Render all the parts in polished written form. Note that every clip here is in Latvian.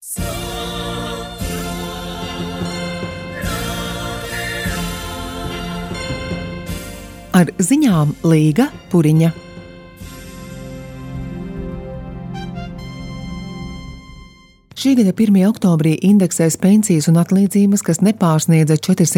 Ar ziņām Līga Puriņa. Šī gada 1. oktobrī indeksēs pensijas un atlīdzības, kas nepārsniedza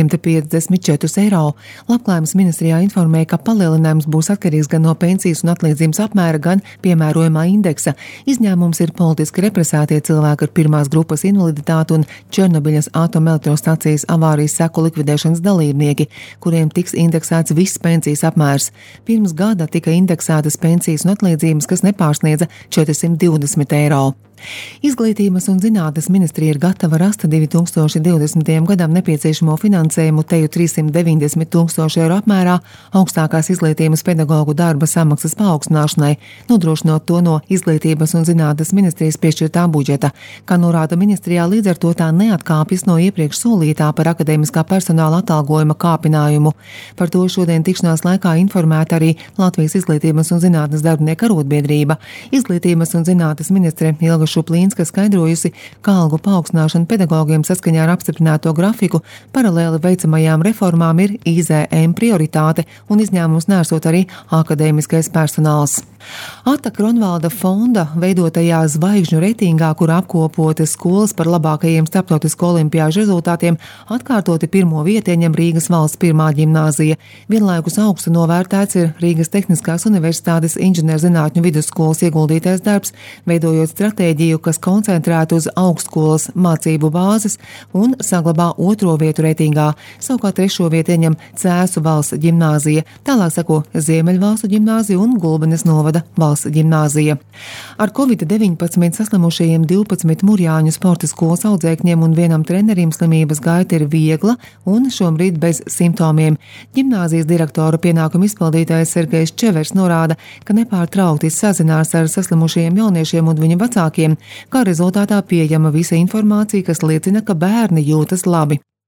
454 eiro. Labklājības ministrijā informēja, ka palielinājums būs atkarīgs gan no pensijas un atlīdzības apmēra, gan piemērojamā indeksa. Izņēmums ir politiski represētie cilvēki ar pirmās grupas invaliditāti un Černobiļas atomelektrostacijas avārijas seku likvidēšanas dalībnieki, kuriem tiks indeksēts viss pensijas apmērs. Pirms gada tika indeksētas pensijas un atlīdzības, kas nepārsniedza 420 eiro. Izglītības un zinātnes ministrija ir gatava rast 2020. gadam nepieciešamo finansējumu teju 390 000 eiro apmērā augstākās izglītības pedagogu darba samaksas paaugstināšanai, nodrošinot to no Izglītības un zinātnes ministrijas piešķirtā budžeta. Kā norāda ministrijā, līdz ar to tā neatkāpjas no iepriekš solītā par akadēmiskā personāla atalgojuma kāpinājumu. Par to šodien tikšanās laikā informēta arī Latvijas Izglītības un zinātnes darbinieku arotbiedrība. Izglītības un zinātnes ministre Ilga Šuplīnska skaidrojusi, ka algu paaugstināšana pedagogiem saskaņā ar apstiprināto grafiku paralēli veicamajām reformām ir IZM prioritāte un izņēmums nesot arī akadēmiskais personāls. Ata Kronvalda fonda veidotajā zvaigžņu reitingā, kur apkopotas skolas par labākajiem starptautisko olimpiāžu rezultātiem, atkārtoti pirmo vietu ieņem Rīgas valsts pirmā ģimnāzija. Vienlaikus augstu novērtēts ir Rīgas Tehniskās universitātes inženierzinātņu vidusskolas ieguldītais darbs, veidojot stratēģiju, kas koncentrētu uz augstskolas mācību bāzes un saglabā otro vietu reitingā. Savukārt trešo vietu ieņem Cēsu valsts ģimnāzija, tālāk seko Ziemeļvalstu ģimnāzija un Gulbenes novada valsts ģimnāzija. Ar Covid-19 saslimušajiem 12 Murjāņu sporta skolas audzēkņiem un vienam trenerim slimības gaita ir viegla un šobrīd bez simptomiem. Ģimnāzijas direktora pienākumu izpildītājs Sergejs Čevers norāda, ka nepārtraukti sazinās ar saslimušajiem jauniešiem un viņu vecākiem, kā rezultātā pieejama visa informācija, kas liecina, ka bērni jūtas labi.